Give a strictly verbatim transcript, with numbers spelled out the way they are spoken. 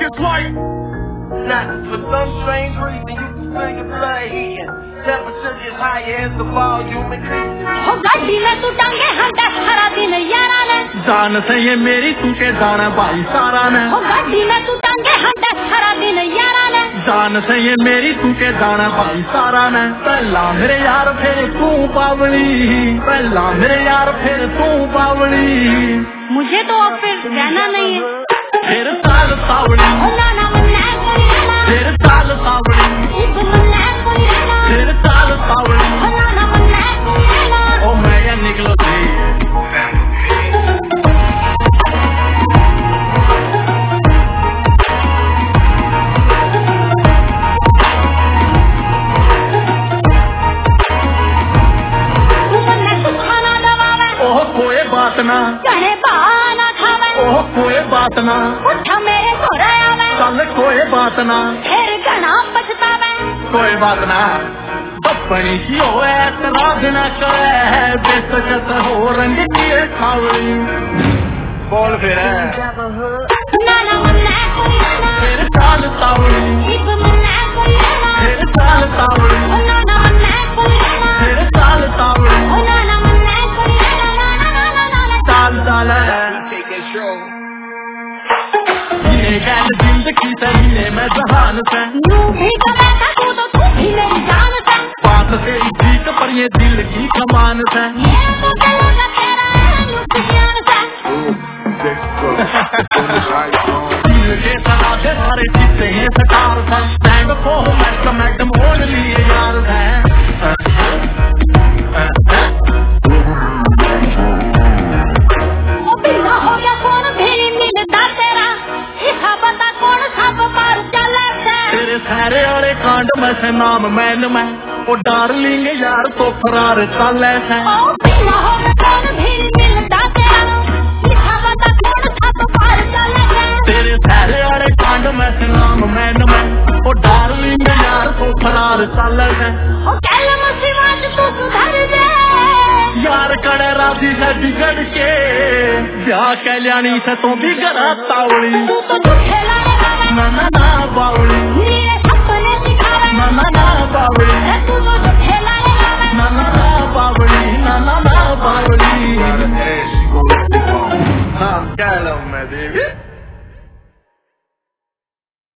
it's like. Now, for some strange reason, you can feel your blood heating. Temperature gets higher as the volume increases. हो गाड़ी में तू टांगे hanta सारा दिन यारा ने जान से ये मेरी तू के जाना भाई सारा ने हो गाड़ी में तू टांगे हंटा सारा दिन यारा ने जान से ये मेरी तू के जाना भाई सारा ने पहला मेरे यार फिर तू बावली पहला मेरे यार फिर तू बावली मुझे तो अब फिर रहना नहीं है फिर साल सावली फिर साल सावली फिर साल सावली ओ मैं या निकलो थे ओह कोई बात ना चढ़े बहाना खावे ओह कोई बात ना उठा मेरे सोरा आवे चल कोई बात ना फिर घना पछतावे कोई बात ना अपनी की हो ऐतराज न करे बेसकत हो रंग की खावली बोल फिर नाना मन्ना कोई ना फिर साल सावली इब मन्ना कोई ना फिर साल सावली नाना मन्ना कोई ना फिर साल सावली नाना मन्ना कोई ना साल साल ये गैल जिंदगी से मिले मैं जहान से यूं भी तो बैठा तू तो तू भी मेरी जान से बात तेरी ठीक पर ये दिल की कमान से मेरा तो दिल का तेरा है नुकसान से दिल के सदा से सारे चित्ते हैं सकार से स्टैंड फो मैडम मैडम बोल लिए यार है वो बिना हो गया कौन भी मिलता तेरा इसा बता कौन सब मार चला से तेरे सारे वाले कांड में से नाम मैन मैं ओ डार्लिंग यार तो फरार चल ऐसा ओ बिना हो गया कौन भी मिलता तेरा इसा बता कौन सब मार चला से तेरे सारे वाले कांड में से नाम मैन मैं ओ डार्लिंग यार तो फरार चल ऐसा ओ कल मुसीबत तू सुधर दे यार कड़े राजी से बिगड़ के ब्याह कल्याणी से तो बिगड़ा तावली तू तो झूठे लाए ना ना ना बावली